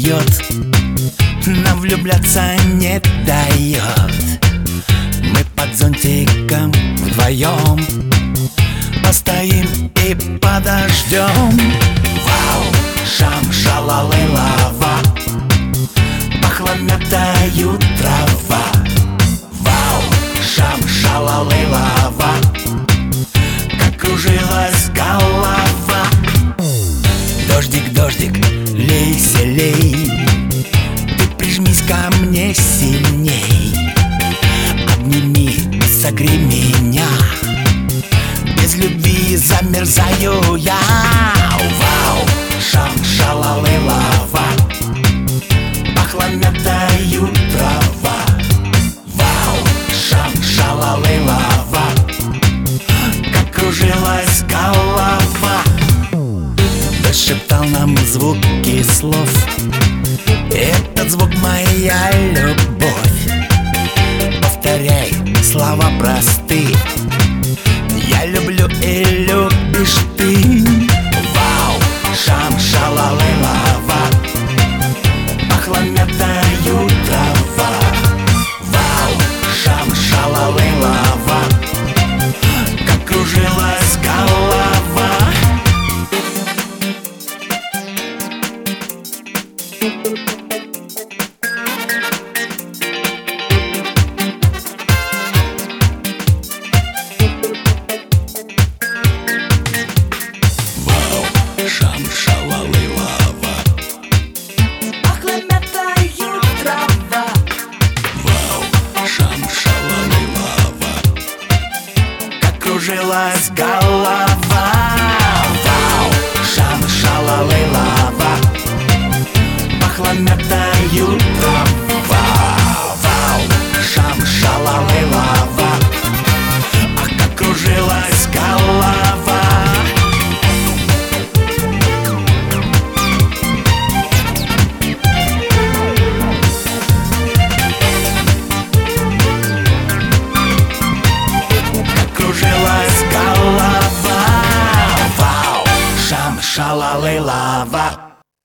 поет, нам влюбляться не дает. Мы под зонтиком вдвоем постоим и подождем. Вау, шам-шалалы-лава, пахла мятою трава. Вау, шам-шалалы-лава, как кружилась голова. Дождик, дождик, лейся, лей, ты прижмись ко мне сильней. Обними, согрей меня, без любви замерзаю я. Вау, шам-шалалы-лава, пахла мятою трава. Вау, шам-шалалы-лава, как кружилась голова. Дождь шептал нам звуки слов, этот звук моя любовь. Повторяй слова простые, я люблю и любишь ты. Вау, шам-шалалы-лава, пахла мятою трава. Вау, шам-шалалы-лава, как кружилась голова. Шам-шалалы-лава, пахла мятою трава. вау, шам-шалалы-лава, как кружилась голова. Вау, шам-шалалы-лава, пахла мятою трава.